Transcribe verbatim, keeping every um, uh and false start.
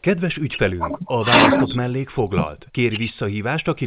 Kedves ügyfelünk, a választott mellék foglalt. Kér visszahívást a